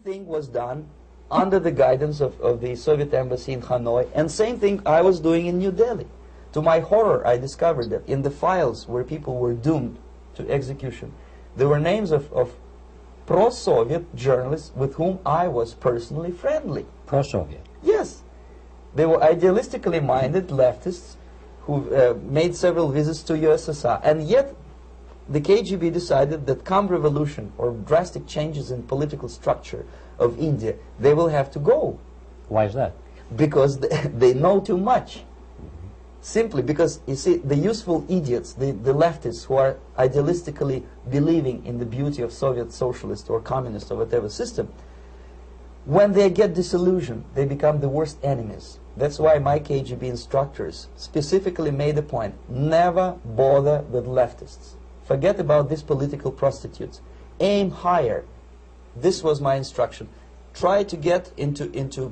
thing was done under the guidance of the Soviet embassy in Hanoi, and same thing I was doing in New Delhi. To my horror, I discovered that in the files where people were doomed to execution, there were names of pro-Soviet journalists with whom I was personally friendly. Pro-Soviet? Yes. They were idealistically minded leftists who made several visits to USSR, and yet the KGB decided that come revolution or drastic changes in political structure of India, they will have to go. Why is that? Because they know too much. Simply because, you see, the useful idiots, the leftists who are idealistically believing in the beauty of Soviet socialist or communist or whatever system, when they get disillusioned, they become the worst enemies. That's why my KGB instructors specifically made a point, never bother with leftists. Forget about these political prostitutes. Aim higher. This was my instruction. Try to get into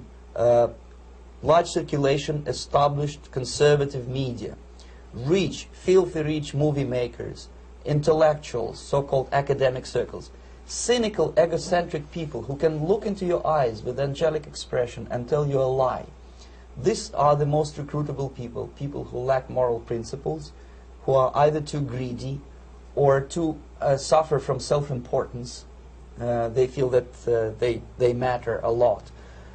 large circulation, established conservative media. Rich, filthy rich movie makers, intellectuals, so-called academic circles. Cynical, egocentric people who can look into your eyes with angelic expression and tell you a lie. These are the most recruitable people, people who lack moral principles, who are either too greedy or too suffer from self-importance. They feel that they matter a lot.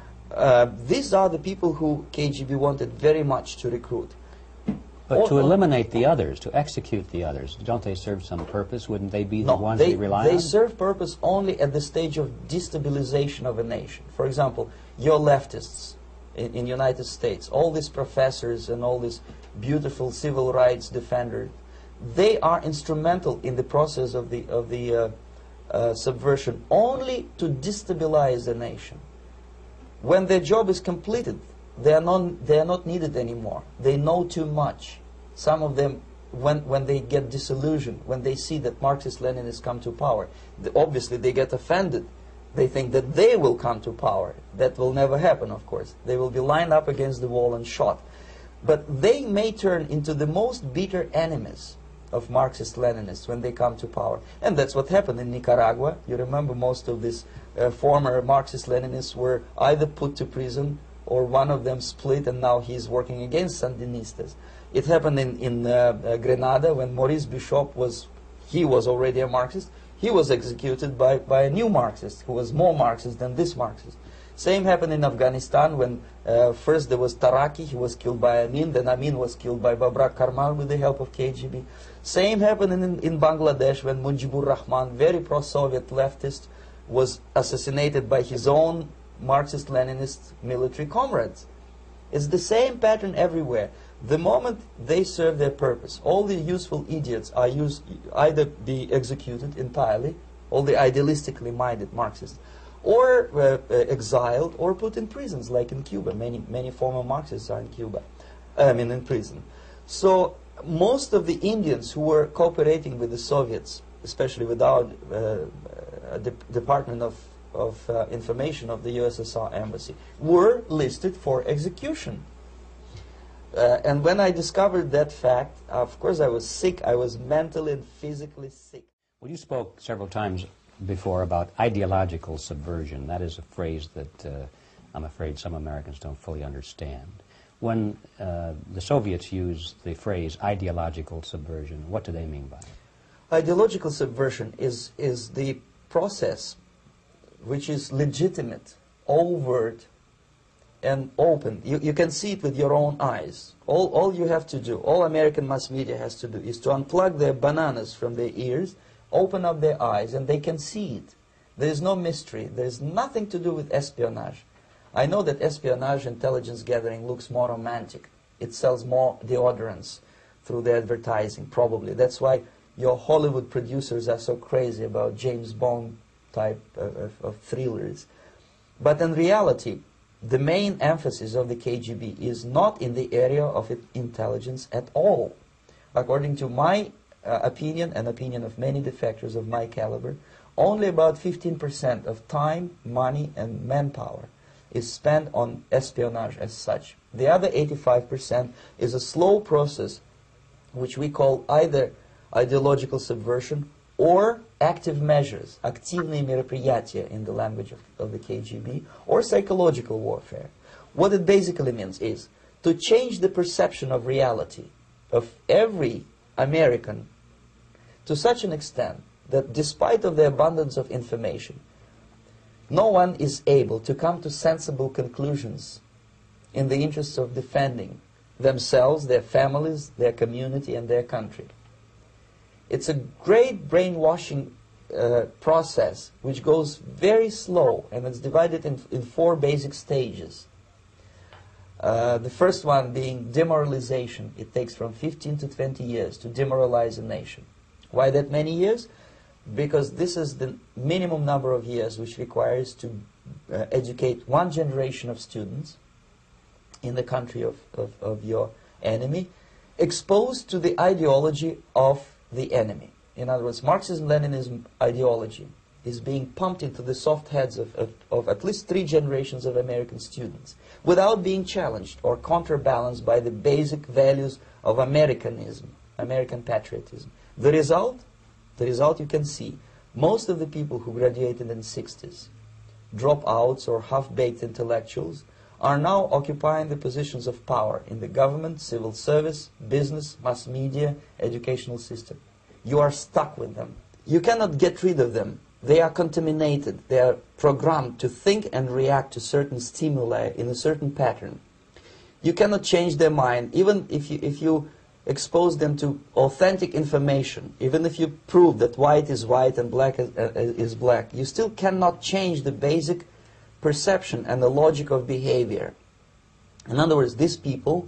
These are the people who KGB wanted very much to recruit. But to eliminate the others, to execute the others, don't they serve some purpose? Wouldn't they be the ones they rely on? They serve purpose only at the stage of destabilization of a nation. For example, your leftists in United States, all these professors and all these beautiful civil rights defenders, they are instrumental in the process of the subversion only to destabilize the nation. When their job is completed, they are not needed anymore. They know too much. Some of them, when they get disillusioned, when they see that Marxist-Leninists come to power, obviously they get offended. They think that they will come to power. That will never happen, of course. They will be lined up against the wall and shot. But they may turn into the most bitter enemies of Marxist-Leninists when they come to power. And that's what happened in Nicaragua. You remember most of these former Marxist-Leninists were either put to prison or one of them split, and now he's working against Sandinistas. It happened in Grenada when Maurice Bishop was already a Marxist. He was executed by a new Marxist who was more Marxist than this Marxist. Same happened in Afghanistan when first there was Taraki, he was killed by Amin, then Amin was killed by Babrak Karmal with the help of KGB. Same happened in Bangladesh when Mujibur Rahman, very pro-Soviet leftist, was assassinated by his own Marxist-Leninist military comrades. It's the same pattern everywhere. The moment they serve their purpose, all the useful idiots are either be executed entirely, all the idealistically minded Marxists, or exiled or put in prisons, like in Cuba. Many former Marxists are in Cuba, in prison. So most of the Indians who were cooperating with the Soviets, especially with our Department of Information of the USSR Embassy, were listed for execution. And when I discovered that fact, of course I was sick. I was mentally and physically sick. Well, you spoke several times before about ideological subversion. That is a phrase that I'm afraid some Americans don't fully understand. When the Soviets use the phrase ideological subversion, what do they mean by it? Ideological subversion is the process which is legitimate, overt, and open. You can see it with your own eyes. All you have to do, all American mass media has to do, is to unplug their bananas from their ears, open up their eyes, and they can see it. There is no mystery. There is nothing to do with espionage. I know that espionage intelligence gathering looks more romantic. It sells more deodorants through the advertising, probably. That's why your Hollywood producers are so crazy about James Bond type of thrillers. But in reality, the main emphasis of the KGB is not in the area of intelligence at all. According to my opinion and opinion of many defectors of my caliber, only about 15% of time, money, and manpower is spent on espionage as such. The other 85% is a slow process which we call either ideological subversion or active measures, активные мероприятия in the language of the KGB, or psychological warfare. What it basically means is to change the perception of reality of every American to such an extent that despite of the abundance of information, no one is able to come to sensible conclusions in the interests of defending themselves, their families, their community, and their country. It's a great brainwashing process which goes very slow, and it's divided in 4 basic stages. The first one being demoralization. It takes from 15 to 20 years to demoralize a nation. Why that many years? Because this is the minimum number of years which requires to educate one generation of students in the country of your enemy, exposed to the ideology of the enemy. In other words, Marxism-Leninism ideology is being pumped into the soft heads of at least 3 generations of American students without being challenged or counterbalanced by the basic values of Americanism, American patriotism. The result you can see. Most of the people who graduated in the 60s, dropouts or half-baked intellectuals, are now occupying the positions of power in the government, civil service, business, mass media, educational system. You are stuck with them. You cannot get rid of them. They are contaminated. They are programmed to think and react to certain stimuli in a certain pattern. You cannot change their mind, even if you expose them to authentic information, even if you prove that white is white and black is black, you still cannot change the basic perception and the logic of behavior. In other words, these people,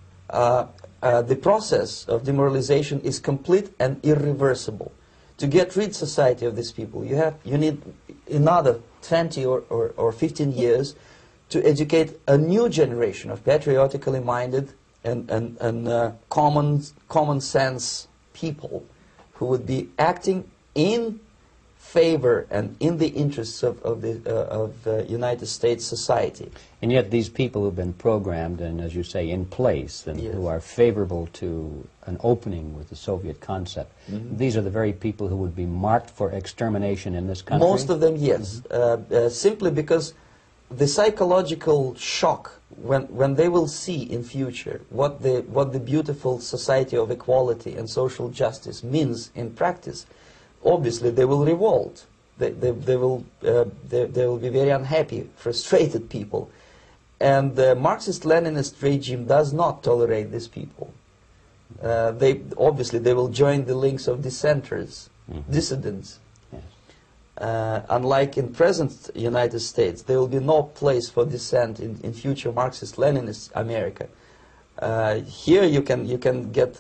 the process of demoralization is complete and irreversible. To get rid society of these people, you need another 20 or 15 years to educate a new generation of patriotically minded and common sense people who would be acting in favor and in the interests of the United States society. And yet these people who've been programmed and, as you say, in place and who are favorable to an opening with the Soviet concept, these are the very people who would be marked for extermination in this country? Most of them, yes. Simply because the psychological shock when they will see in future what the beautiful society of equality and social justice means in practice, obviously they will revolt. They will be very unhappy, frustrated people. And the Marxist-Leninist regime does not tolerate these people. Obviously they will join the links of dissenters, dissidents. Unlike in present United States, there will be no place for dissent in future Marxist-Leninist America. Here you can get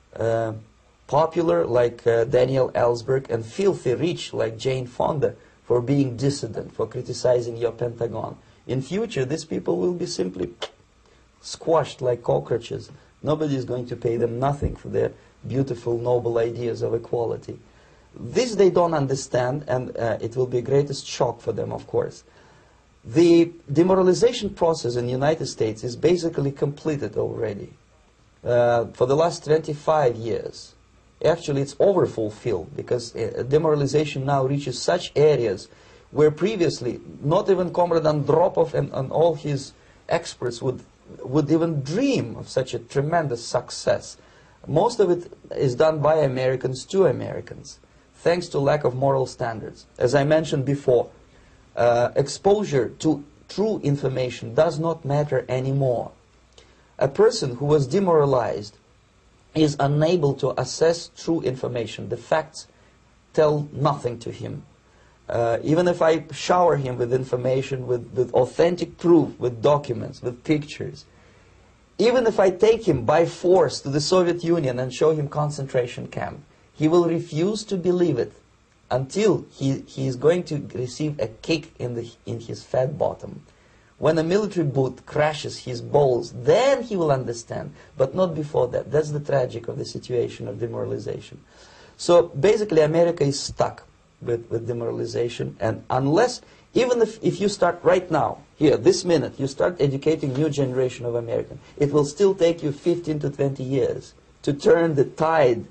popular like Daniel Ellsberg and filthy rich like Jane Fonda for being dissident, for criticizing your Pentagon. In future, these people will be simply squashed like cockroaches. Nobody is going to pay them nothing for their beautiful, noble ideas of equality. This they don't understand, and it will be the greatest shock for them, of course. The demoralization process in the United States is basically completed already. For the last 25 years, actually it's overfulfilled, because demoralization now reaches such areas where previously not even Comrade Andropov and all his experts would even dream of such a tremendous success. Most of it is done by Americans to Americans, thanks to lack of moral standards. As I mentioned before, exposure to true information does not matter anymore. A person who was demoralized is unable to assess true information. The facts tell nothing to him. Even if I shower him with information, with authentic proof, with documents, with pictures, even if I take him by force to the Soviet Union and show him concentration camp, he will refuse to believe it until he is going to receive a kick in his fat bottom. When a military boot crashes his balls, then he will understand, but not before that. That's the tragic of the situation of demoralization. So basically America is stuck with demoralization, and unless, even if you start right now, here, this minute, you start educating new generation of Americans, it will still take you 15 to 20 years to turn the tide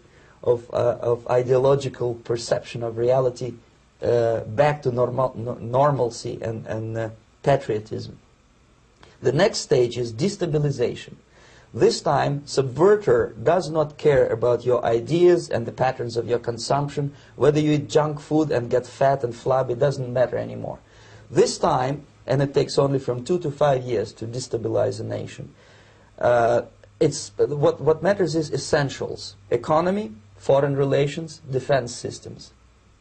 of ideological perception of reality back to normalcy and patriotism. The next stage is destabilization. This time, subverter does not care about your ideas and the patterns of your consumption. Whether you eat junk food and get fat and flabby, doesn't matter anymore. This time, and it takes only from 2 to 5 years to destabilize a nation, what matters is essentials: economy, foreign relations, defense systems.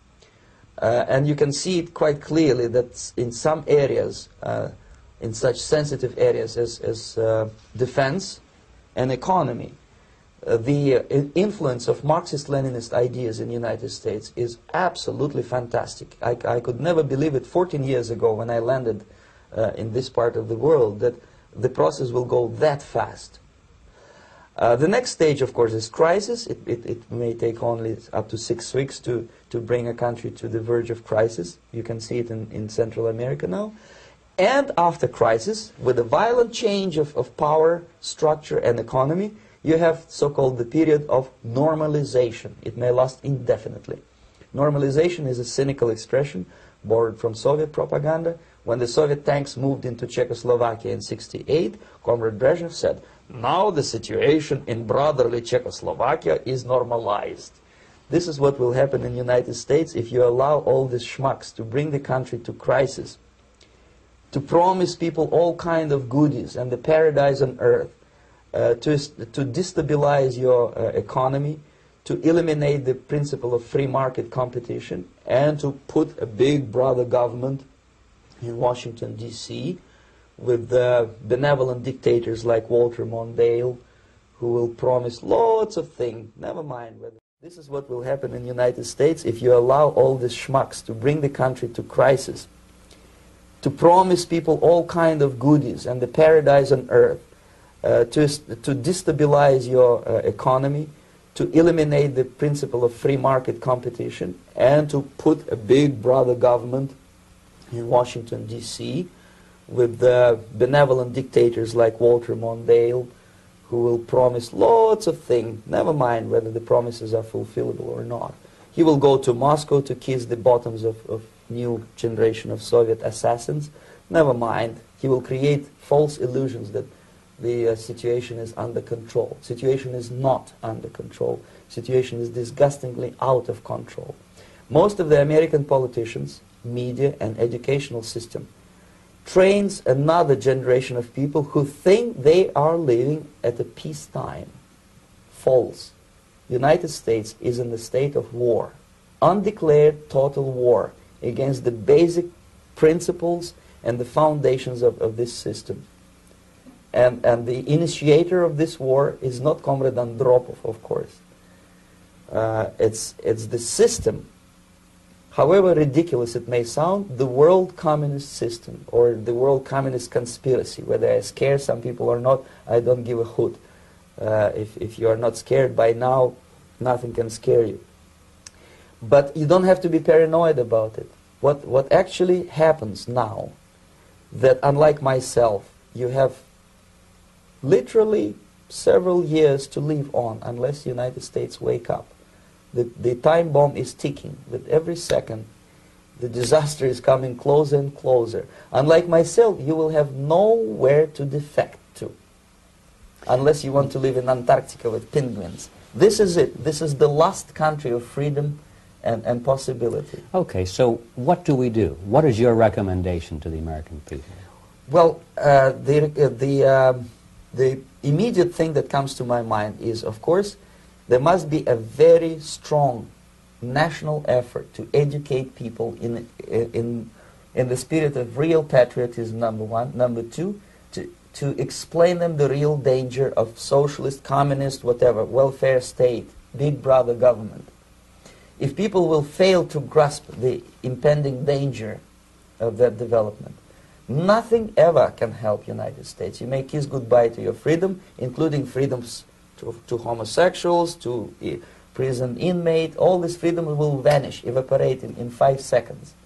And you can see it quite clearly that in some areas, in such sensitive areas as defense and economy, the influence of Marxist-Leninist ideas in the United States is absolutely fantastic. I could never believe it 14 years ago when I landed in this part of the world that the process will go that fast. The next stage, of course, is crisis. It may take only up to 6 weeks to bring a country to the verge of crisis. You can see it in Central America now. And after crisis, with a violent change of power, structure, and economy, you have so-called the period of normalization. It may last indefinitely. Normalization is a cynical expression borrowed from Soviet propaganda. When the Soviet tanks moved into Czechoslovakia in '68, Comrade Brezhnev said, "Now the situation in brotherly Czechoslovakia is normalized." This is what will happen in the United States if you allow all these schmucks to bring the country to crisis, to promise people all kind of goodies and the paradise on earth, to destabilize your economy, to eliminate the principle of free market competition, and to put a big brother government in Washington, D.C., with benevolent dictators like Walter Mondale, who will promise lots of things. Never mind whether. This is what will happen in the United States if you allow all these schmucks to bring the country to crisis, to promise people all kind of goodies and the paradise on earth, to destabilize your economy, to eliminate the principle of free market competition, and to put a big brother government in Washington, D.C., with benevolent dictators like Walter Mondale, who will promise lots of things, never mind whether the promises are fulfillable or not. He will go to Moscow to kiss the bottoms of new generation of Soviet assassins. Never mind. He will create false illusions that the situation is under control. Situation is not under control. Situation is disgustingly out of control. Most of the American politicians, media, and educational system trains another generation of people who think they are living at a peacetime. False. The United States is in the state of war, undeclared total war against the basic principles and the foundations of this system. And the initiator of this war is not Comrade Andropov, of course. It's the system. However ridiculous it may sound, the world communist system or the world communist conspiracy, whether I scare some people or not, I don't give a hoot. If you are not scared by now, nothing can scare you. But you don't have to be paranoid about it. What actually happens now, that unlike myself, you have literally several years to live on unless the United States wake up. The time bomb is ticking. With every second, the disaster is coming closer and closer. Unlike myself, you will have nowhere to defect to, unless you want to live in Antarctica with penguins. This is it. This is the last country of freedom and possibility. Okay, so what do we do? What is your recommendation to the American people? Well, the immediate thing that comes to my mind is, of course, there must be a very strong national effort to educate people in the spirit of real patriotism, number one. Number two, to explain them the real danger of socialist, communist, whatever, welfare state, big brother government. If people will fail to grasp the impending danger of that development, nothing ever can help United States. You may kiss goodbye to your freedom, including freedoms to homosexuals, to prison inmate. All this freedom will vanish, evaporate in 5 seconds.